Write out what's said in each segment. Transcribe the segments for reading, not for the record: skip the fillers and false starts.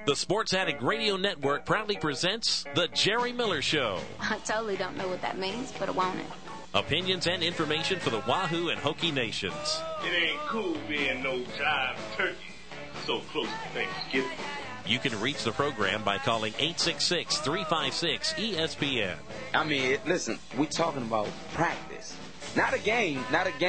The Sports Addict Radio Network proudly presents The Jerry Miller Show. I totally don't know what that means, but I want it. Opinions and information for the Wahoo and Hokie nations. It ain't cool being no jive turkey so close to Thanksgiving. You can reach the program by calling 866-356-ESPN. I mean, listen, we talking about practice. Not a game.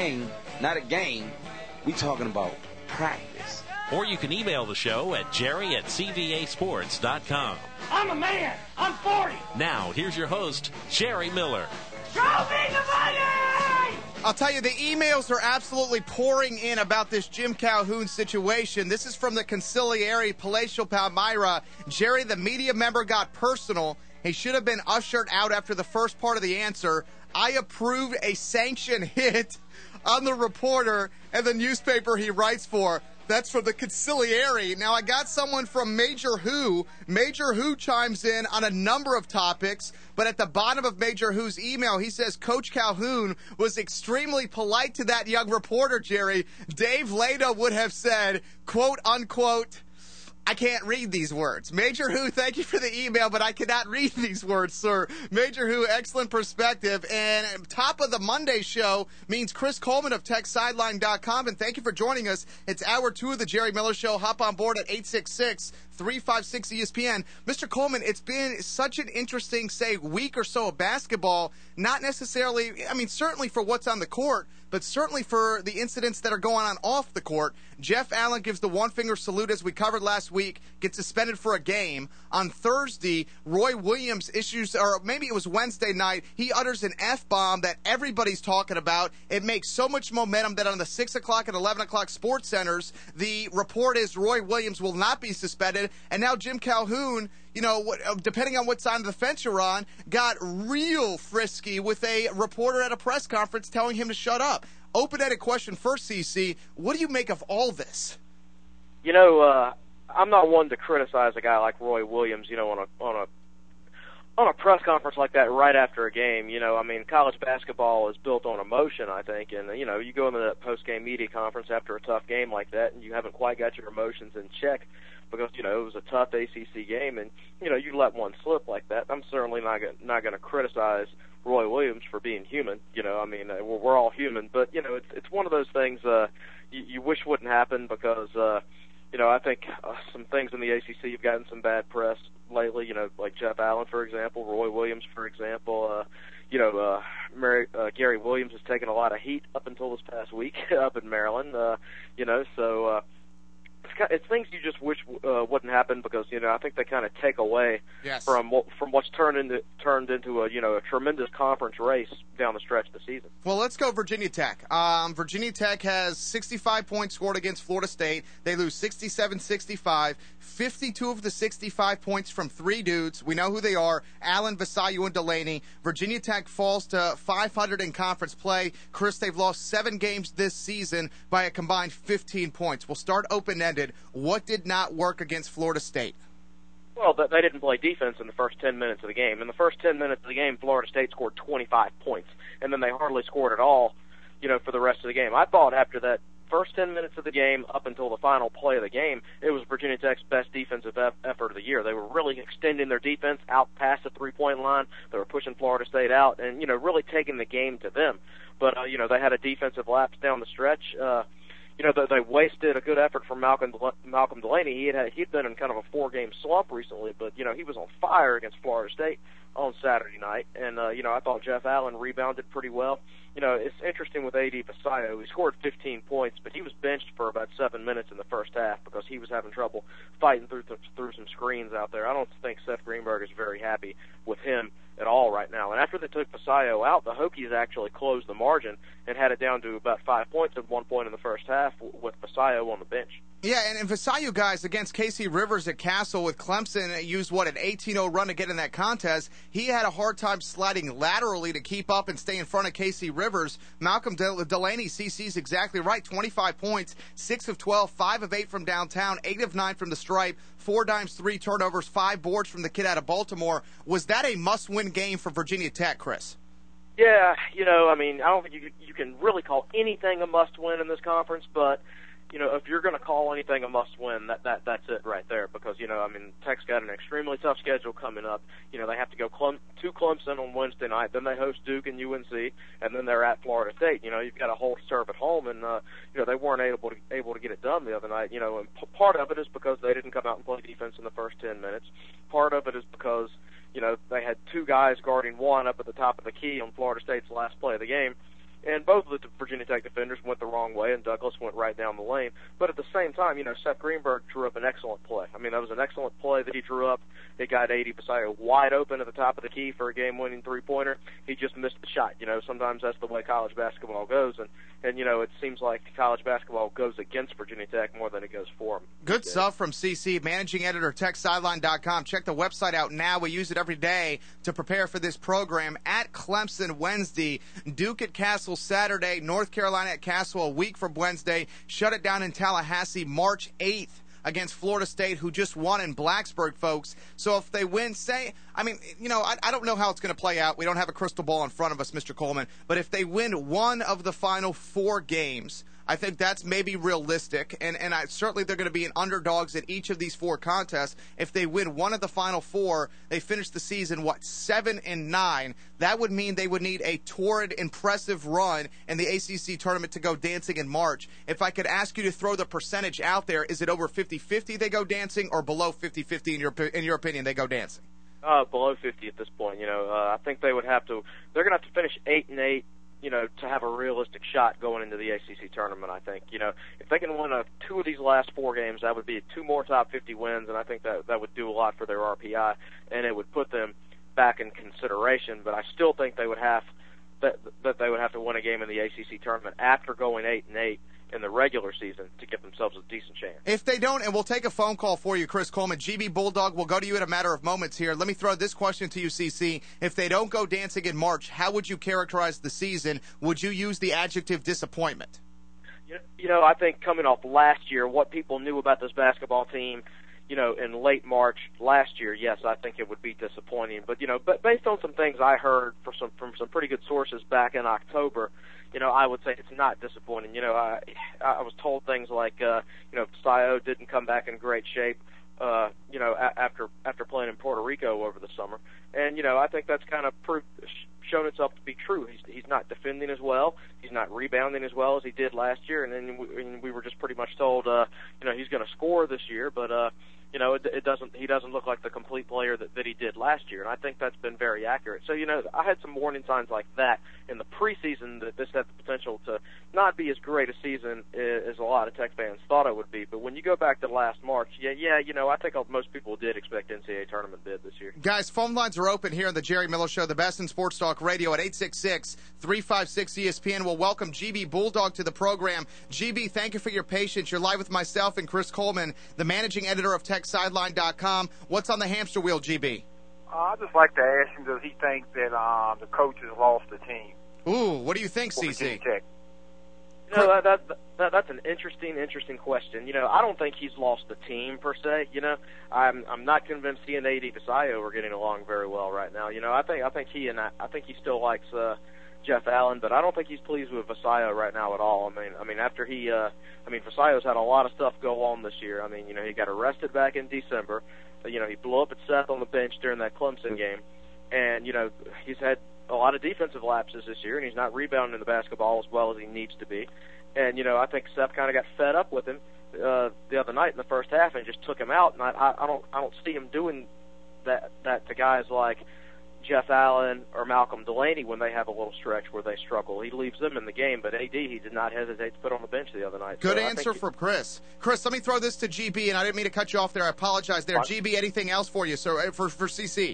We talking about practice. Or you can email the show at jerry@cvasports.com. I'm a man. I'm 40. Now, here's your host, Jerry Miller. Show me the money! I'll tell you, the emails are absolutely pouring in about this Jim Calhoun situation. This is from the Consigliere Palatial Palmyra. Jerry, the media member, got personal. He should have been ushered out after the first part of the answer. I approved a sanction hit on the reporter and the newspaper he writes for. That's from the Consigliere. Now, I got someone from Major Who. Major Who chimes in on a number of topics, but at the bottom of Major Who's email, he says Coach Calhoun was extremely polite to that young reporter, Jerry. Dave Leda would have said, quote, unquote, I can't read these words. Major Who, thank you for the email, but I cannot read these words, sir. Major Who, excellent perspective. And top of the Monday show means Chris Coleman of TechSideline.com. And thank you for joining us. It's hour 2 of the Jerry Miller Show. Hop on board at 866-356-ESPN. Mr. Coleman, it's been such an interesting, week or so of basketball. Not necessarily, certainly for what's on the court, but certainly for the incidents that are going on off the court. Jeff Allen gives the one-finger salute, as we covered last week, gets suspended for a game. On Thursday, Roy Williams issues, or maybe it was Wednesday night, he utters an F-bomb that everybody's talking about. It makes so much momentum that on the 6 o'clock and 11 o'clock sports centers, the report is Roy Williams will not be suspended. And now Jim Calhoun, depending on what side of the fence you're on, got real frisky with a reporter at a press conference telling him to shut up. Open-ended question first, CC. What do you make of all this? I'm not one to criticize a guy like Roy Williams, on a press conference like that right after a game. College basketball is built on emotion, I think, and you go into that post-game media conference after a tough game like that, and you haven't quite got your emotions in check because it was a tough ACC game, and you let one slip like that. I'm certainly not going to criticize Roy Williams for being human. We're all human, but it's one of those things you wish wouldn't happen because I think some things in the ACC have gotten some bad press lately. Like Jeff Allen, for example, Roy Williams, for example. Gary Williams has taken a lot of heat up until this past week up in Maryland. It's things you just wish wouldn't happen because I think they kind of take away from what's turned into a tremendous conference race down the stretch of the season. Well, let's go Virginia Tech. Virginia Tech has 65 points scored against Florida State. They lose 67-65. 52 of the 65 points from three dudes. We know who they are: Allen, Vasallo, and Delaney. Virginia Tech falls to 500 in conference play. Chris, they've lost 7 games this season by a combined 15 points. We'll start open-ended. What did not work against Florida State? Well, they didn't play defense in the first 10 minutes of the game. In the first 10 minutes of the game, Florida State scored 25 points, and then they hardly scored at all, for the rest of the game. I thought after that first 10 minutes of the game up until the final play of the game, it was Virginia Tech's best defensive effort of the year. They were really extending their defense out past the three-point line. They were pushing Florida State out and, really taking the game to them. But, they had a defensive lapse down the stretch. They wasted a good effort from Malcolm Delaney. He'd been in kind of a 4-game slump recently, but he was on fire against Florida State on Saturday night, and I thought Jeff Allen rebounded pretty well. It's interesting with A.D. Vasallo. He scored 15 points, but he was benched for about 7 minutes in the first half because he was having trouble fighting through some screens out there. I don't think Seth Greenberg is very happy with him at all right now. And after they took Vasallo out, the Hokies actually closed the margin and had it down to about 5 points at one point in the first half with Vasallo on the bench. Yeah, and Vasallo, guys, against Casey Rivers at Castle with Clemson, used, an 18-0 run to get in that contest. He had a hard time sliding laterally to keep up and stay in front of Casey Rivers. Malcolm Delaney, CC's exactly right, 25 points, 6 of 12, 5 of 8 from downtown, 8 of 9 from the stripe, 4 dimes, 3 turnovers, 5 boards from the kid out of Baltimore. Was that a must-win game for Virginia Tech, Chris? Yeah, I don't think you can really call anything a must-win in this conference, but if you're going to call anything a must-win, that's it right there. Because Tech's got an extremely tough schedule coming up. They have to go to Clemson on Wednesday night, then they host Duke and UNC, and then they're at Florida State. You've got a whole serve at home, and they weren't able to get it done the other night. And part of it is because they didn't come out and play defense in the first 10 minutes. Part of it is because they had two guys guarding one up at the top of the key on Florida State's last play of the game. And both of the Virginia Tech defenders went the wrong way, and Douglas went right down the lane. But at the same time, Seth Greenberg drew up an excellent play. That was an excellent play that he drew up. It got A.D. Passaio wide open at the top of the key for a game-winning three-pointer. He just missed the shot. Sometimes that's the way college basketball goes. And it seems like college basketball goes against Virginia Tech more than it goes for them. Good stuff from CC, managing editor, TechSideline.com. Check the website out now. We use it every day to prepare for this program. At Clemson Wednesday, Duke at Castle Saturday, North Carolina at Castle a week from Wednesday, shut it down in Tallahassee March 8th against Florida State, who just won in Blacksburg, folks. So if they win, I don't know how it's going to play out. We don't have a crystal ball in front of us, Mr. Coleman. But if they win one of the final 4 games, I think that's maybe realistic, and certainly they're going to be an underdogs in each of these 4 contests. If they win one of the final 4, they finish the season, 7-9. That would mean they would need a torrid, impressive run in the ACC tournament to go dancing in March. If I could ask you to throw the percentage out there, is it over 50-50 they go dancing, or below 50-50 in your opinion they go dancing? Below 50 at this point. I think they're going to have to finish 8-8. To have a realistic shot going into the ACC tournament, I think. If they can win 2 of these last 4 games, that would be 2 more top 50 wins, and I think that would do a lot for their RPI, and it would put them back in consideration. But I still think they would have to win a game in the ACC tournament after going 8-8 in the regular season to give themselves a decent chance. If they don't, and we'll take a phone call for you, Chris Coleman, GB Bulldog, we'll go to you in a matter of moments here. Let me throw this question to you, CC. If they don't go dancing in March, how would you characterize the season? Would you use the adjective disappointment? I think coming off last year, what people knew about this basketball team, in late March last year, yes, I think it would be disappointing. But, but based on some things I heard from some pretty good sources back in October, I would say it's not disappointing. I was told things like, Passaio didn't come back in great shape, after playing in Puerto Rico over the summer. And, I think that's kind of shown itself to be true. He's not defending as well. He's not rebounding as well as he did last year. And then we were just pretty much told, he's going to score this year, but, he doesn't look like the complete player that he did last year, and I think that's been very accurate. So, I had some warning signs like that in the preseason that this had the potential to not be as great a season as a lot of Tech fans thought it would be. But when you go back to last March, I think most people did expect NCAA tournament bid this year. Guys, phone lines are open here on the Jerry Miller Show, the best in sports talk radio at 866-356-ESPN. We'll welcome GB Bulldog to the program. GB, thank you for your patience. You're live with myself and Chris Coleman, the managing editor of TechSideline.com. What's on the hamster wheel, GB? I'd just like to ask him, does he think that the coach has lost the team? Ooh, what do you think, CC? That's an interesting question. I don't think he's lost the team per se. I'm not convinced he and A.D. Passaio are getting along very well right now. I think he still likes Jeff Allen, but I don't think he's pleased with Passaio right now at all. After Passaio's had a lot of stuff go on this year. He got arrested back in December. He blew up at Seth on the bench during that Clemson game, and he's had a lot of defensive lapses this year, and he's not rebounding the basketball as well as he needs to be. And I think Seth kind of got fed up with him the other night in the first half and just took him out. And I don't see him doing that to guys like Jeff Allen or Malcolm Delaney when they have a little stretch where they struggle. He leaves them in the game, but AD, he did not hesitate to put on the bench the other night. Good answer from Chris. Chris, let me throw this to GB, and I didn't mean to cut you off there. I apologize there. Fine. GB, anything else for you? So for CC?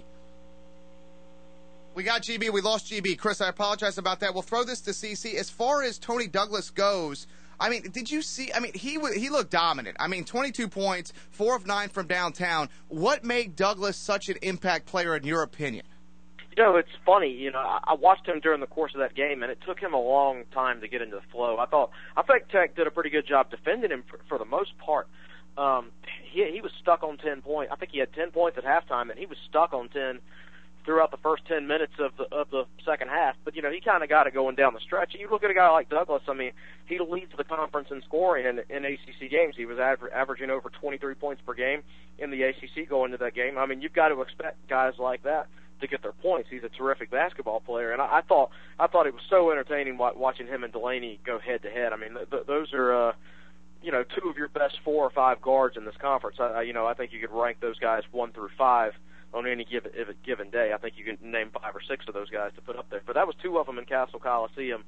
We got GB. We lost GB. Chris, I apologize about that. We'll throw this to CC. As far as Tony Douglas goes, did you see? He looked dominant. 22 points, 4 of 9 from downtown. What made Douglas such an impact player in your opinion? It's funny. I watched him during the course of that game, and it took him a long time to get into the flow. I think Tech did a pretty good job defending him for the most part. He was stuck on 10 points. I think he had 10 points at halftime, and he was stuck on 10 throughout the first 10 minutes of the second half. But, he kind of got it going down the stretch. You look at a guy like Douglas, he leads the conference in scoring in ACC games. He was averaging over 23 points per game in the ACC going into that game. You've got to expect guys like that to get their points. He's a terrific basketball player, and I thought it was so entertaining watching him and Delaney go head-to-head. Those are two of your best 4 or 5 guards in this conference. I think you could rank those guys 1 through 5 on any given day. I think you can name 5 or 6 of those guys to put up there. But that was 2 of them in Castle Coliseum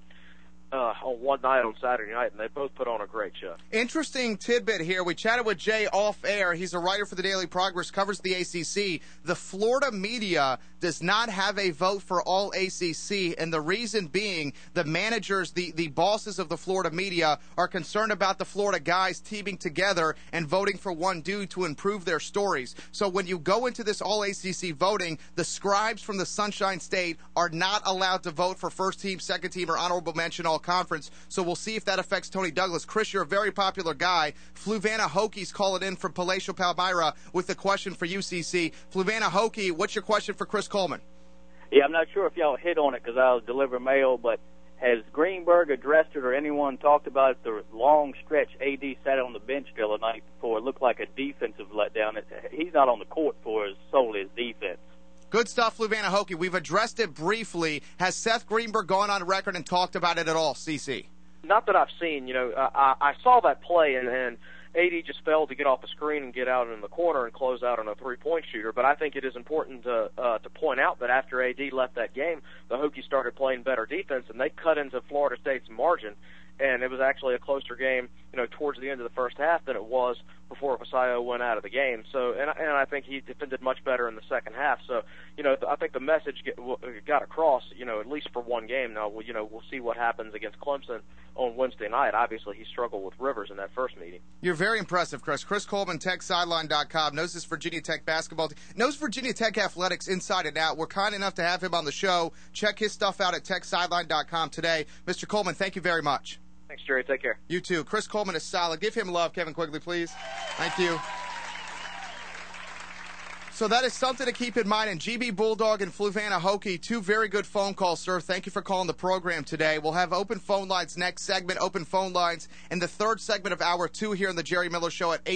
on one night on Saturday night, and they both put on a great show. Interesting tidbit here. We chatted with Jay off air. He's a writer for the Daily Progress, covers the ACC. The Florida media does not have a vote for all ACC, and the reason being the managers, the bosses of the Florida media are concerned about the Florida guys teaming together and voting for one dude to improve their stories. So when you go into this all ACC voting, the scribes from the Sunshine State are not allowed to vote for first team, second team, or honorable mention all conference. So we'll see if that affects Tony Douglas. Chris, you're a very popular guy. Fluvanna Hoki's calling in from Palatial Palmyra with a question for UCC. Fluvanna Hoki, what's your question for Chris Coleman? Yeah, I'm not sure if y'all hit on it because I was delivering mail, but has Greenberg addressed it or anyone talked about the long stretch AD sat on the bench the other night for it looked like a defensive letdown? He's not on the court for solely his defense. Good stuff, Fluvanna Hoki. We've addressed it briefly. Has Seth Greenberg gone on record and talked about it at all, CC? Not that I've seen. I saw that play, and AD just failed to get off the screen and get out in the corner and close out on a three-point shooter. But I think it is important to point out that after AD left that game, the Hokies started playing better defense, and they cut into Florida State's margin. And it was actually a closer game, towards the end of the first half than it was before Vasayo went out of the game. So, and I think he defended much better in the second half. So, I think the message got across, at least for one game. Now, we'll see what happens against Clemson on Wednesday night. Obviously, he struggled with Rivers in that first meeting. You're very impressive, Chris. Chris Coleman, TechSideline.com, knows this Virginia Tech basketball team, knows Virginia Tech athletics inside and out. We're kind enough to have him on the show. Check his stuff out at TechSideline.com today. Mr. Coleman, thank you very much. Thanks, Jerry. Take care. You too. Chris Coleman is solid. Give him love, Kevin Quigley, please. Thank you. So that is something to keep in mind. And GB Bulldog and Fluvanna Hoki, 2 very good phone calls, sir. Thank you for calling the program today. We'll have open phone lines next segment, open phone lines in the third segment of Hour 2 here on the Jerry Miller Show at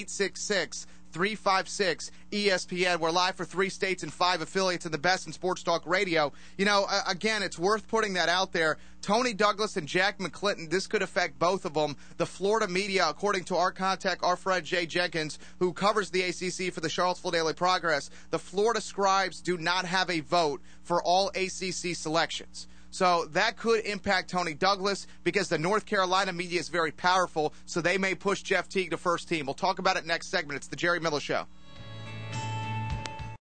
866-356-ESPN. We're live for 3 states and 5 affiliates and the best in sports talk radio. Again, it's worth putting that out there. Tony Douglas and Jack McClinton, this could affect both of them. The Florida media, according to our contact, our friend Jay Jenkins, who covers the ACC for the Charlottesville Daily Progress, the Florida scribes do not have a vote for all ACC selections. So that could impact Tony Douglas because the North Carolina media is very powerful, so they may push Jeff Teague to first team. We'll talk about it next segment. It's the Jerry Miller Show.